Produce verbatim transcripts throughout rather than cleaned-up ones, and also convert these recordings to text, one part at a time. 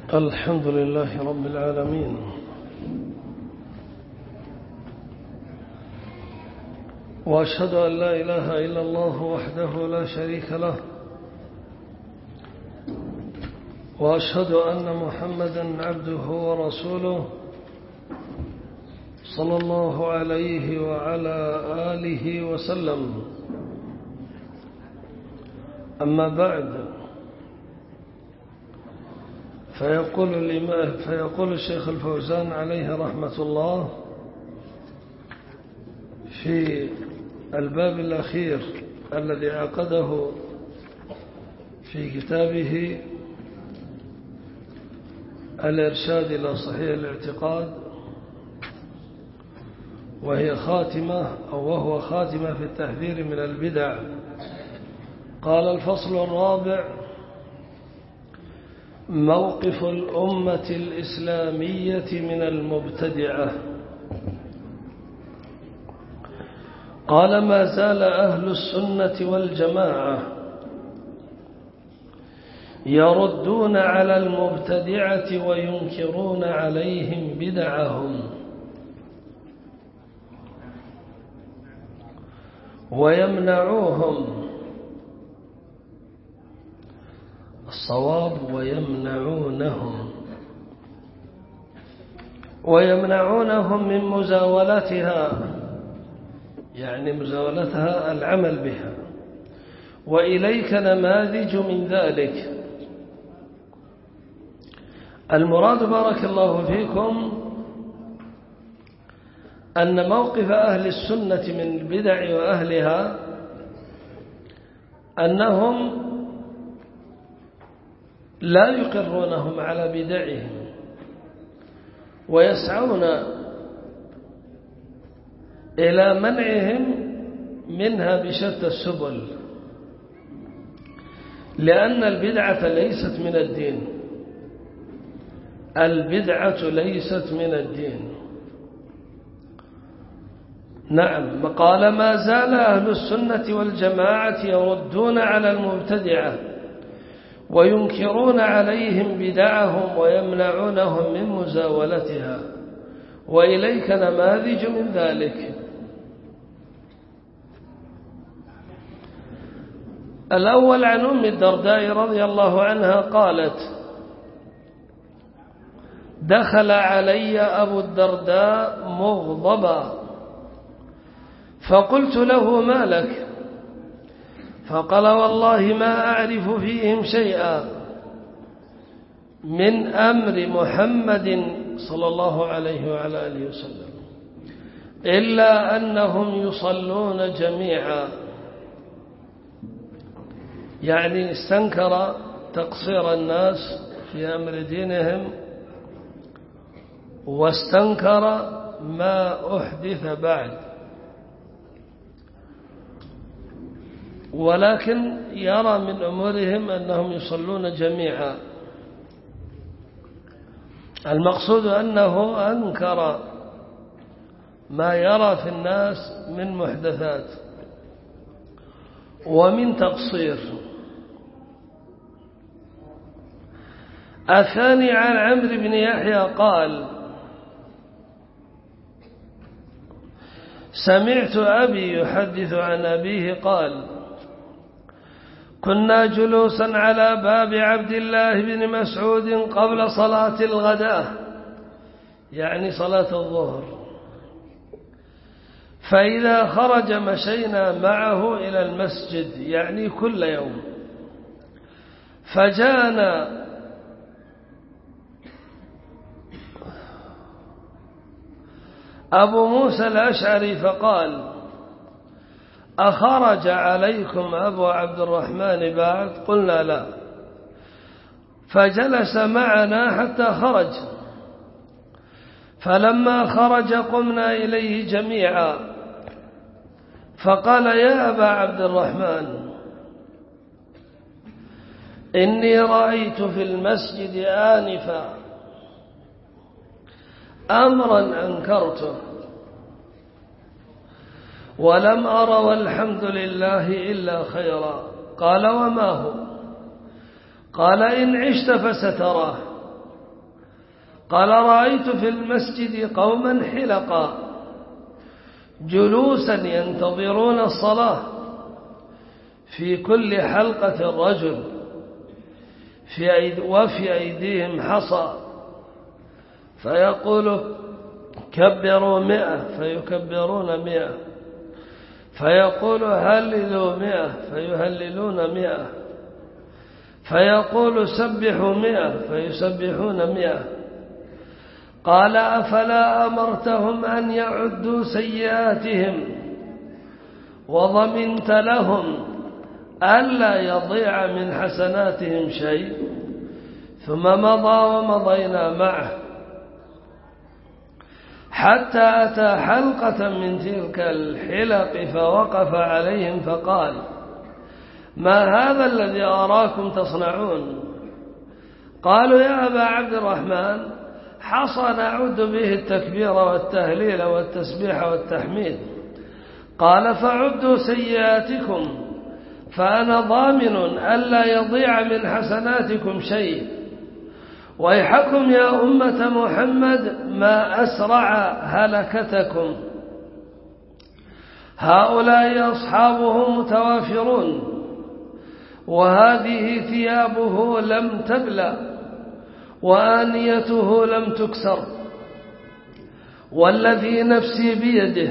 الحمد لله رب العالمين، وأشهد أن لا إله إلا الله وحده لا شريك له، وأشهد أن محمدا عبده ورسوله صلى الله عليه وعلى آله وسلم. أما بعد، فيقول الإمام فيقول الشيخ الفوزان عليه رحمة الله في الباب الأخير الذي عقده في كتابه الإرشاد إلى صحيح الاعتقاد، وهي خاتمة أو وهو خاتمة في التحذير من البدع. قال: الفصل الرابع: موقف الأمة الإسلامية من المبتدعة. قال: ما زال أهل السنة والجماعة يردون على المبتدعة وينكرون عليهم بدعهم، ويمنعوهم الصواب ويمنعونهم ويمنعونهم من مزاولتها، يعني مزاولتها العمل بها. وإليك نماذج من ذلك. المراد بارك الله فيكم أن موقف أهل السنة من البدع وأهلها أنهم لا يقرونهم على بدعهم، ويسعون إلى منعهم منها بشتى السبل، لأن البدعة ليست من الدين. البدعة ليست من الدين. نعم. قال: ما زال أهل السنة والجماعة يردون على المبتدعة وينكرون عليهم بدعهم ويمنعونهم من مزاولتها، وإليك نماذج من ذلك. الأول عن أم الدرداء رضي الله عنها قالت: دخل علي أبو الدرداء مغضبا، فقلت له: ما لك؟ فقال: والله ما أعرف فيهم شيئا من أمر محمد صلى الله عليه وعلى آله وسلم إلا أنهم يصلون جميعا. يعني استنكر تقصير الناس في أمر دينهم، واستنكر ما أحدث بعد، ولكن يرى من أمورهم أنهم يصلون جميعا. المقصود أنه أنكر ما يرى في الناس من محدثات ومن تقصير. الثاني عن عمرو بن يحيى قال: سمعت أبي يحدث عن أبيه قال: كنا جلوسا على باب عبد الله بن مسعود قبل صلاة الغداء، يعني صلاة الظهر، فإذا خرج مشينا معه إلى المسجد، يعني كل يوم، فجاءنا أبو موسى الأشعري فقال: أخرج عليكم أبو عبد الرحمن بعد؟ قلنا: لا. فجلس معنا حتى خرج، فلما خرج قمنا إليه جميعا، فقال: يا أبا عبد الرحمن، إني رأيت في المسجد آنفا أمرا أنكرته ولم أر والحمد لله إلا خيرا. قال: وما هو؟ قال: إن عشت فستراه. قال رأيت في المسجد قوما حلقا جلوسا ينتظرون الصلاة، في كل حلقة رجل في أيد وفي أيديهم حصى، فيقول كبروا مئة فيكبرون مئة، فيقول هللوا مئة فيهللون مئة، فيقول سبحوا مئة فيسبحون مئة. قال أفلا أمرتهم أن يعدوا سيئاتهم وضمنت لهم ألا يضيع من حسناتهم شيء؟ ثم مضى ومضينا معه حتى أتى حلقة من تلك الحلق فوقف عليهم فقال ما هذا الذي أراكم تصنعون؟ قالوا يا أبا عبد الرحمن حصى نعد به التكبير والتهليل والتسبيح والتحميد. قال فعدوا سيئاتكم فأنا ضامن ألا يضيع من حسناتكم شيء. ويحكم يا أمة محمد ما أسرع هلكتكم، هؤلاء أصحابه متوافرون، وهذه ثيابه لم تبلى وآنيته لم تكسر، والذي نفسي بيده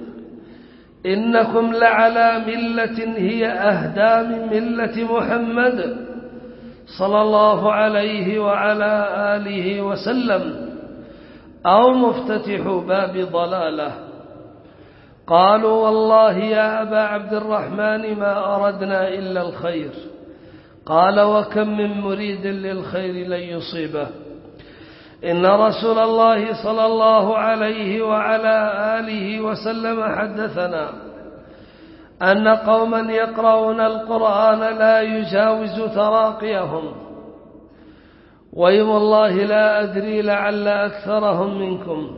إنكم لعلى ملة هي أهدى من ملة محمد صلى الله عليه وعلى آله وسلم، أو مفتتح باب ضلالة. قالوا والله يا أبا عبد الرحمن ما أردنا إلا الخير. قال وكم من مريد للخير لن يصيبه. إن رسول الله صلى الله عليه وعلى آله وسلم حدثنا أن قوما يقرؤون القرآن لا يجاوز تراقيهم، ويم الله لا أدري لعل أكثرهم منكم.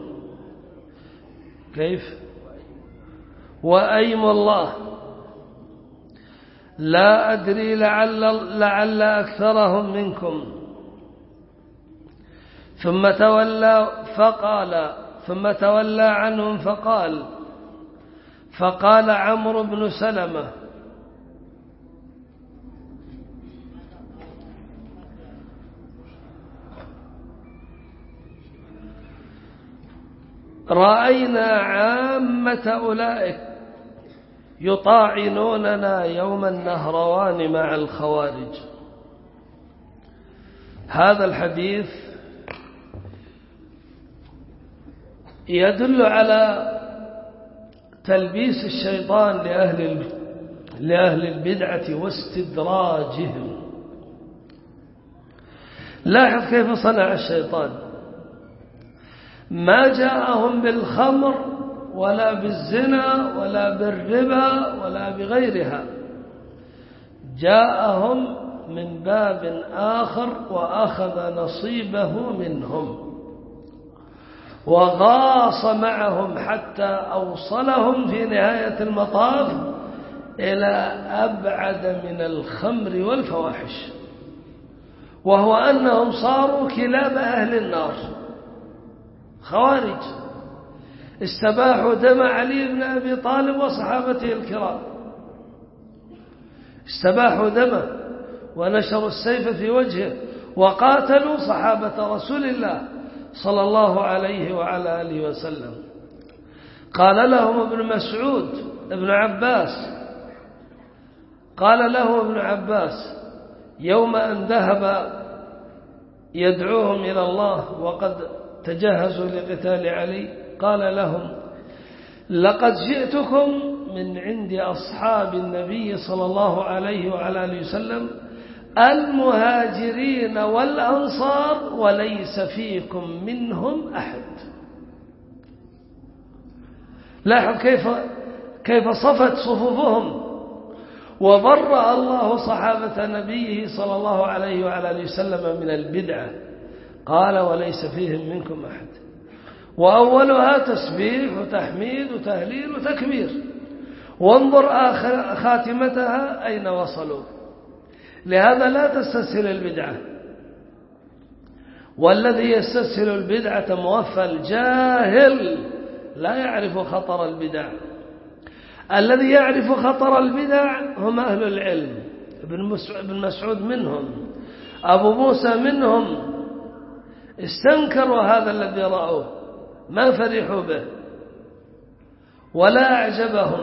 كيف؟ وأيم الله لا أدري لعل, لعل أكثرهم منكم. ثم تولى فقال ثم تولى عنهم فقال فقال عمرو بن سلمة رأينا عامة أولئك يطاعنوننا يوم النهروان مع الخوارج. هذا الحديث يدل على تلبيس الشيطان لأهل لأهل البدعة واستدراجهم. لاحظ كيف صنع الشيطان، ما جاءهم بالخمر ولا بالزنا ولا بالربا ولا بغيرها، جاءهم من باب آخر وأخذ نصيبه منهم وغاص معهم حتى أوصلهم في نهاية المطاف إلى أبعد من الخمر والفواحش، وهو أنهم صاروا كلاب أهل النار. خوارج استباحوا دم علي بن أبي طالب وصحابته الكرام، استباحوا دمه ونشروا السيف في وجهه وقاتلوا صحابة رسول الله صلى الله عليه وعلى آله وسلم. قال لهم ابن مسعود ابن عباس قال لهم ابن عباس يوم أن ذهب يدعوهم إلى الله وقد تجهزوا لقتال علي، قال لهم لقد جئتكم من عند أصحاب النبي صلى الله عليه وعلى آله وسلم المهاجرين والأنصار وليس فيكم منهم أحد. لاحظ كيف كيف صفت صفوفهم، وبرأ الله صحابة نبيه صلى الله عليه وعلى آله وسلم من البدعة. قال وليس فيهم منكم أحد، وأولها تسبيح وتحميد وتهليل وتكبير، وانظر آخر خاتمتها أين وصلوا. لهذا لا تستسهل البدعة والذي يستسهل البدعة موفى جاهل لا يعرف خطر البدع. الذي يعرف خطر البدع هم أهل العلم. ابن مسعود منهم، أبو موسى منهم، استنكروا هذا الذي رأوه، ما فرحوا به ولا أعجبهم،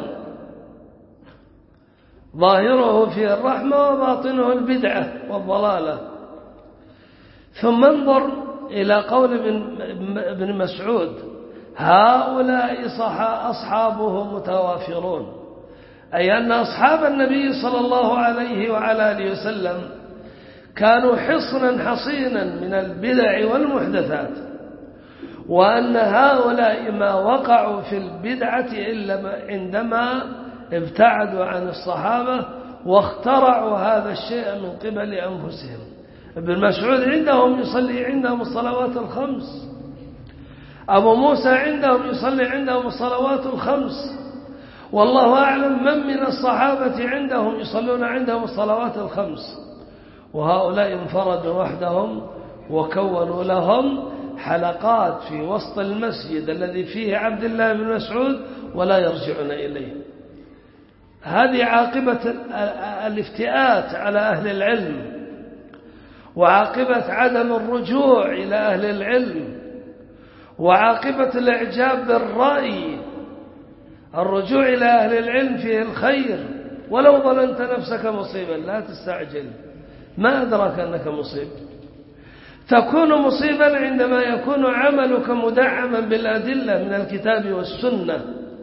ظاهره فيه الرحمة وباطنه البدعة والضلالة. ثم انظر إلى قول ابن مسعود: هؤلاء أصحابه متوافرون، أي أن أصحاب النبي صلى الله عليه وعلى آله وسلم كانوا حصنا حصينا من البدع والمحدثات، وأن هؤلاء ما وقعوا في البدعة إلا عندما ابتعدوا عن الصحابة واخترعوا هذا الشيء من قبل أنفسهم. ابن مسعود عندهم يصلي عندهم الصلوات الخمس، أبو موسى عندهم يصلي عندهم الصلوات الخمس، والله أعلم من من الصحابة عندهم يصلون عندهم الصلوات الخمس، وهؤلاء انفردوا وحدهم وكونوا لهم حلقات في وسط المسجد الذي فيه عبد الله بن مسعود ولا يرجعون إليه. هذه عاقبة الافتئات على أهل العلم، وعاقبة عدم الرجوع إلى أهل العلم، وعاقبة الإعجاب بالرأي. الرجوع إلى أهل العلم فيه الخير، ولو ظننت نفسك مصيبا لا تستعجل، ما أدرك أنك مصيب. تكون مصيبا عندما يكون عملك مدعما بالأدلة من الكتاب والسنة،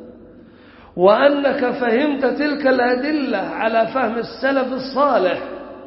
وأنك فهمت تلك الأدلة على فهم السلف الصالح.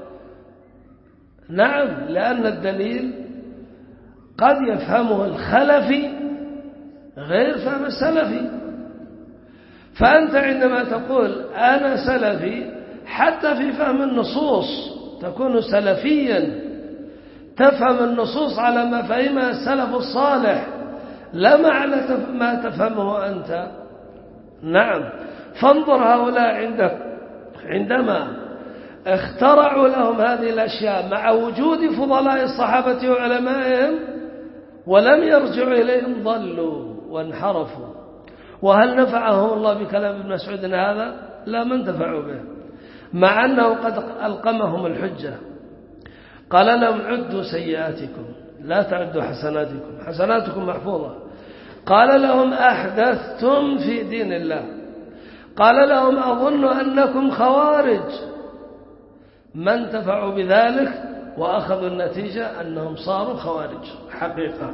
نعم، لأن الدليل قد يفهمه الخلفي غير فهم السلفي. فأنت عندما تقول أنا سلفي حتى في فهم النصوص تكون سلفيا، تفهم النصوص على ما فهمها السلف الصالح لا معنى ما تفهمه أنت. نعم، فانظر هؤلاء عندك عندما اخترعوا لهم هذه الأشياء مع وجود فضلاء الصحابة وعلمائهم ولم يرجعوا إليهم، ضلوا وانحرفوا. وهل نفعهم الله بكلام ابن مسعود هذا؟ لا، ما انتفعوا به، مع أنه قد ألقمهم الحجة. قال لهم: عدوا سيئاتكم لا تعدوا حسناتكم، حسناتكم محفوظة. قال لهم: أحدثتم في دين الله. قال لهم: أظن أنكم خوارج. ما انتفعوا بذلك وأخذوا النتيجة أنهم صاروا خوارج حقيقة.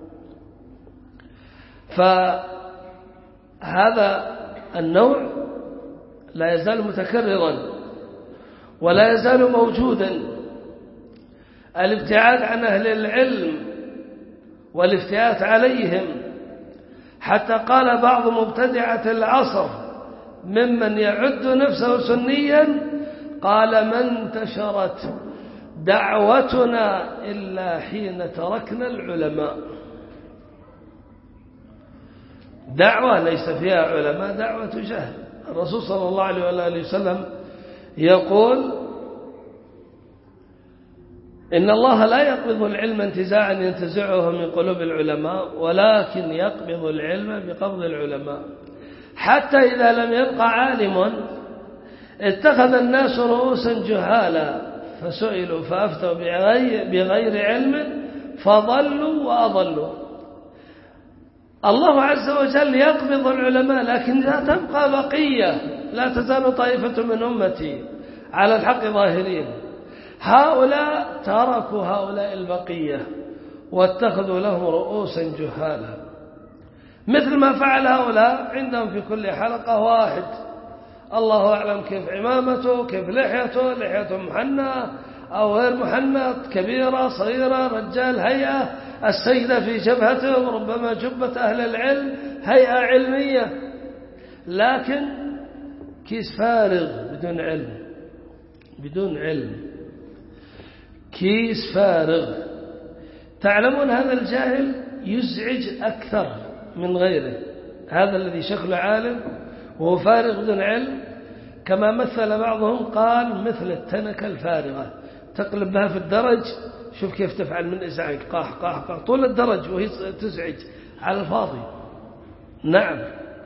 فهذا النوع لا يزال متكررا ولا يزال موجودا، الابتعاد عن أهل العلم والافتئات عليهم، حتى قال بعض مبتدعة العصر ممن يعد نفسه سنيا، قال: ما انتشرت دعوتنا إلا حين تركنا العلماء. دعوة ليس فيها علماء دعوة جهل. الرسول صلى الله عليه وآله وسلم يقول: إن الله لا يقبض العلم انتزاعا ينتزعه من قلوب العلماء، ولكن يقبض العلم بقبض العلماء. حتى إذا لم يبقى عالم اتخذ الناس رؤوسا جهالا فسئلوا فأفتوا بغير, بغير علم فضلوا وأضلوا. الله عز وجل يقبض العلماء، لكن لا تبقى بقية، لا تزال طائفة من أمتي على الحق ظاهرين. هؤلاء تركوا هؤلاء البقية واتخذوا لهم رؤوسا جهالا، مثل ما فعل هؤلاء. عندهم في كل حلقة واحد الله أعلم كيف عمامته، كيف لحيته، لحيته محنة أو غير محنة، كبيرة صغيرة، رجال هيئة، السيدة في جبهته، ربما جبة أهل العلم، هيئة علمية، لكن كيس فارغ بدون علم، بدون علم، كيس فارغ. تعلمون هذا الجاهل يزعج أكثر من غيره، هذا الذي شكله عالم وهو فارغ بدون علم، كما مثل بعضهم قال: مثل التنكة الفارغة، تقلب بها في الدرج، شوف كيف تفعل من إزعاج، قاح قاح قاح طول الدرج وهي تزعج على الفاضي. نعم.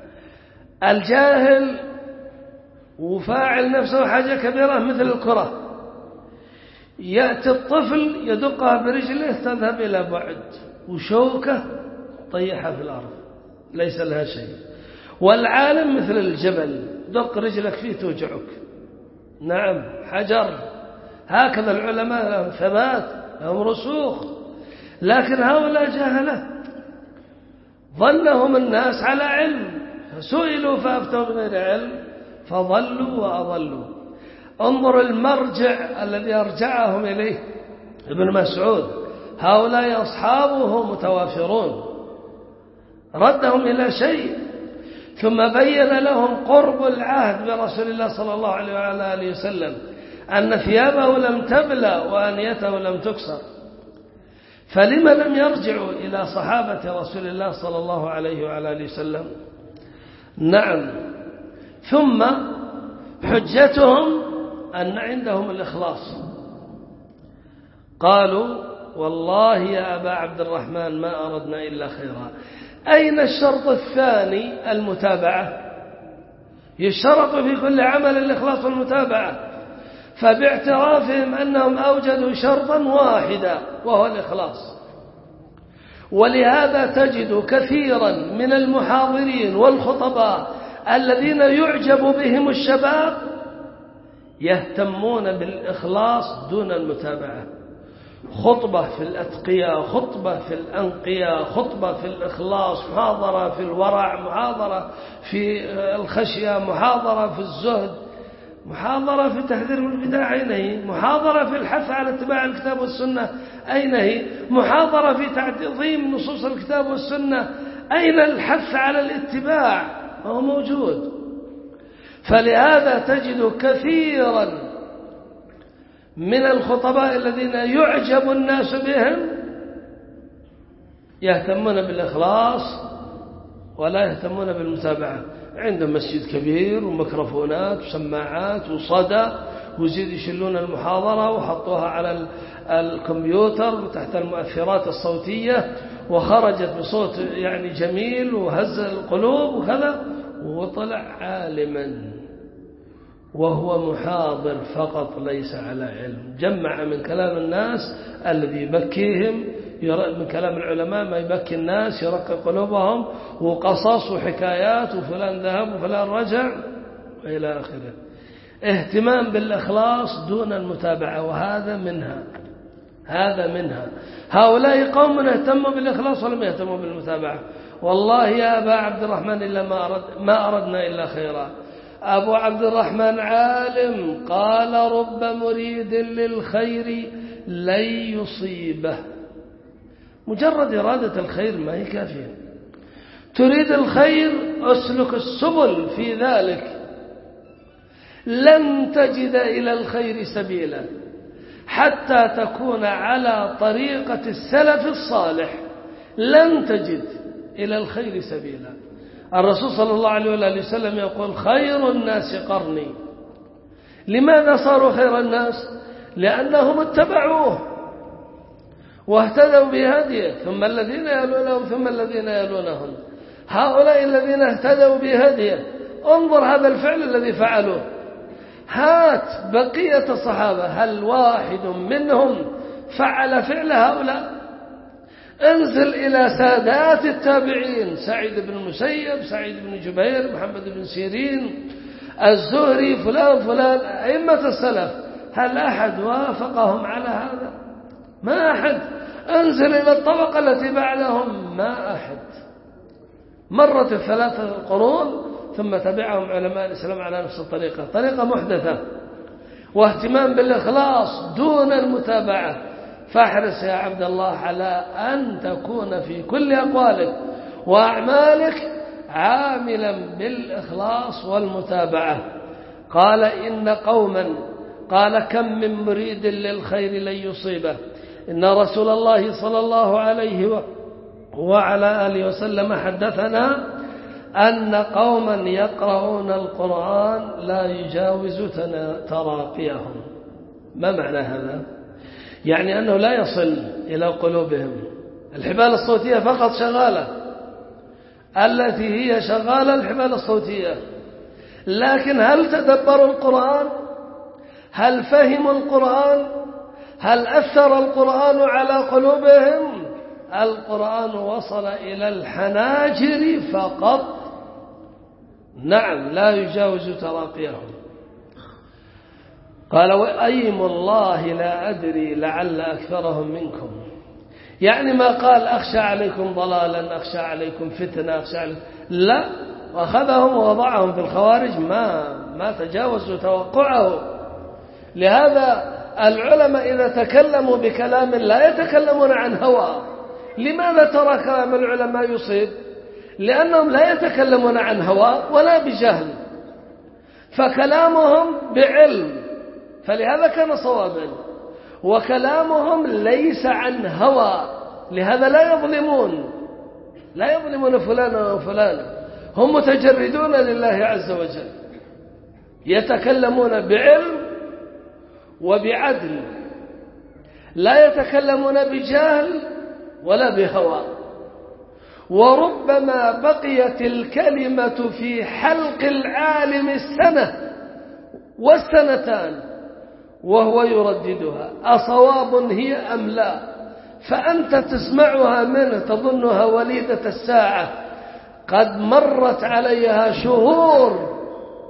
الجاهل وفاعل نفسه حاجة كبيرة مثل الكرة، يأتي الطفل يدقها برجله تذهب إلى بعد، وشوكة طيحها في الأرض ليس لها شيء. والعالم مثل الجبل، دق رجلك فيه توجعك. نعم. حجر. هكذا العلماء لهم ثبات، لهم رسوخ. لكن هؤلاء جهلة، ظنهم الناس على علم، فسئلوا فأفتوا بغير علم فضلوا وأضلوا. انظر المرجع الذي أرجعهم إليه ابن مسعود، هؤلاء أصحابه متوافرون، ردهم إلى شيء، ثم بين لهم قرب العهد برسول الله صلى الله عليه وعلى آله وسلم، أن ثيابه لم تبلى وأنيته لم تكسر. فلما لم يرجعوا إلى صحابة رسول الله صلى الله عليه وعلى آله وسلم؟ نعم. ثم حجتهم أن عندهم الإخلاص. قالوا والله يا أبا عبد الرحمن ما أردنا إلا خيرا. أين الشرط الثاني؟ المتابعة. يشترط في كل عمل الإخلاص والمتابعة، فباعترافهم أنهم أوجدوا شرطا واحدا وهو الإخلاص. ولهذا تجد كثيرا من المحاضرين والخطباء الذين يعجب بهم الشباب يهتمون بالإخلاص دون المتابعة. خطبة في الأتقياء، خطبة في الأنقياء، خطبة في الإخلاص، محاضرة في الورع، محاضرة في الخشية، محاضرة في الزهد، محاضرة في تحذير من البدع، أين هي؟ محاضرة في الحث على اتباع الكتاب والسنة، أين هي؟ محاضرة في تعظيم نصوص الكتاب والسنة، أين الحث على الاتباع؟ هو موجود. فلهذا تجد كثيرا من الخطباء الذين يعجب الناس بهم يهتمون بالإخلاص ولا يهتمون بالمتابعة. عندهم مسجد كبير وميكروفونات وسماعات وصدى، ويزيد يشلون المحاضرة وحطوها على الكمبيوتر تحت المؤثرات الصوتية، وخرجت بصوت يعني جميل وهز القلوب وكذا، وطلع عالما وهو محاضر فقط ليس على علم. جمع من كلام الناس الذي يبكيهم، من كلام العلماء ما يبكي الناس يرقق قلوبهم، وقصص وحكايات، وفلان ذهب وفلان رجع وإلى آخره. اهتمام بالإخلاص دون المتابعة، وهذا منها هذا منها هؤلاء قوم اهتموا بالإخلاص ولم يهتموا بالمتابعة. والله يا أبا عبد الرحمن إلا ما, أرد ما أردنا إلا خيرا. أبو عبد الرحمن عالم، قال رب مريد للخير لن يصيبه. مجرد إرادة الخير ما هي كافية. تريد الخير أسلك السبل في ذلك، لن تجد إلى الخير سبيلا حتى تكون على طريقة السلف الصالح، لن تجد إلى الخير سبيلا. الرسول صلى الله عليه وآله وسلم يقول خير الناس قرني. لماذا صاروا خير الناس؟ لأنهم اتبعوه واهتدوا بهديه، ثم الذين يلونهم ثم الذين يلونهم. هؤلاء الذين اهتدوا بهديه، انظر هذا الفعل الذي فعلوه. هات بقية الصحابة، هل واحد منهم فعل فعل هؤلاء؟ انزل إلى سادات التابعين، سعيد بن المسيب، سعيد بن جبير، محمد بن سيرين، الزهري، فلان فلان، أئمة السلف، هل أحد وافقهم على هذا؟ ما أحد. انزل إلى الطبقة التي بعدهم، ما أحد. مرت الثلاثة القرون ثم تبعهم علماء الإسلام على نفس الطريقة، طريقة محدثة، واهتمام بالإخلاص دون المتابعة. فاحرص يا عبد الله على أن تكون في كل أقوالك وأعمالك عاملا بالإخلاص والمتابعة. قال إن قوما، قال كم من مريد للخير لن يصيبه. إن رسول الله صلى الله عليه وعلى آله وسلم حدثنا أن قوما يقرؤون القرآن لا يجاوز تراقيهم. ما معنى هذا؟ يعني أنه لا يصل إلى قلوبهم. الحبال الصوتية فقط شغالة، التي هي شغالة الحبال الصوتية، لكن هل تدبروا القرآن؟ هل فهموا القرآن؟ هل أثر القرآن على قلوبهم؟ القرآن وصل إلى الحناجر فقط، نعم، لا يجاوز تراقيهم. قال وأيم الله لا أدري لعل أكثرهم منكم، يعني ما قال أخشى عليكم ضلالا، أخشى عليكم فتنة، أخشى عليكم، لا، وأخذهم ووضعهم في الخوارج، ما ما تجاوزوا توقعه. لهذا العلماء إذا تكلموا بكلام لا يتكلمون عن هوى. لماذا ترى كلام العلماء يصيب؟ لأنهم لا يتكلمون عن هوى ولا بجهل، فكلامهم بعلم، فلهذا كان صوابا، وكلامهم ليس عن هوى، لهذا لا يظلمون لا يظلمون فلانا وفلانا، هم متجردون لله عز وجل، يتكلمون بعلم وبعدل، لا يتكلمون بجهل ولا بهوى. وربما بقيت الكلمة في حلق العالم السنة والسنتان وهو يرددها، أصواب هي أم لا؟ فأنت تسمعها منه تظنها وليدة الساعة، قد مرت عليها شهور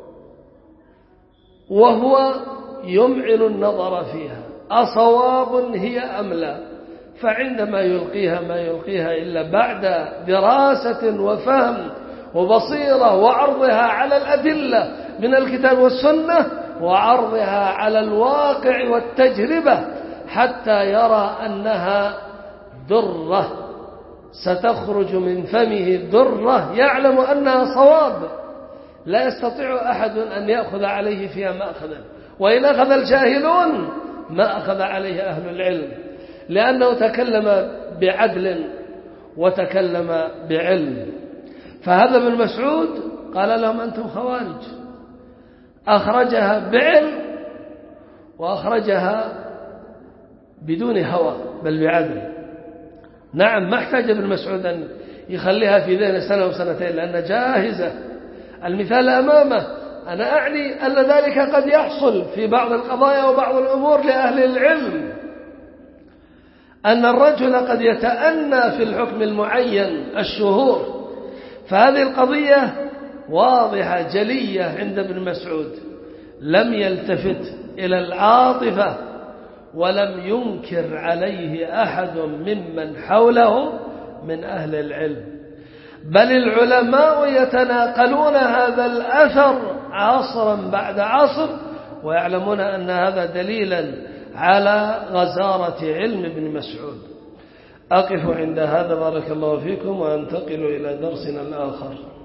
وهو يمعن النظر فيها، أصواب هي أم لا؟ فعندما يلقيها ما يلقيها إلا بعد دراسة وفهم وبصيرة، وعرضها على الأدلة من الكتاب والسنة، وعرضها على الواقع والتجربة، حتى يرى أنها درة ستخرج من فمه، درة يعلم أنها صواب، لا يستطيع أحد أن يأخذ عليه فيها مأخذا، وإن أخذ الجاهلون ما أخذ عليه أهل العلم، لأنه تكلم بعدل وتكلم بعلم. فهذا ابن مسعود قال لهم أنتم خوارج، أخرجها بعلم وأخرجها بدون هوى بل بعدل. نعم، ما احتاج ابن مسعود أن يخليها في ذهن سنة وسنتين لأنها جاهزة، المثال أمامه. أنا أعني أن ذلك قد يحصل في بعض القضايا وبعض الأمور لأهل العلم، أن الرجل قد يتأنى في الحكم المعين الشهور، فهذه القضية واضحة جلية عند ابن مسعود، لم يلتفت إلى العاطفة ولم ينكر عليه أحد ممن حوله من أهل العلم، بل العلماء يتناقلون هذا الأثر عصرا بعد عصر، ويعلمون أن هذا دليلا على غزارة علم ابن مسعود. أقف عند هذا، بارك الله فيكم، وأنتقل إلى درسنا الآخر.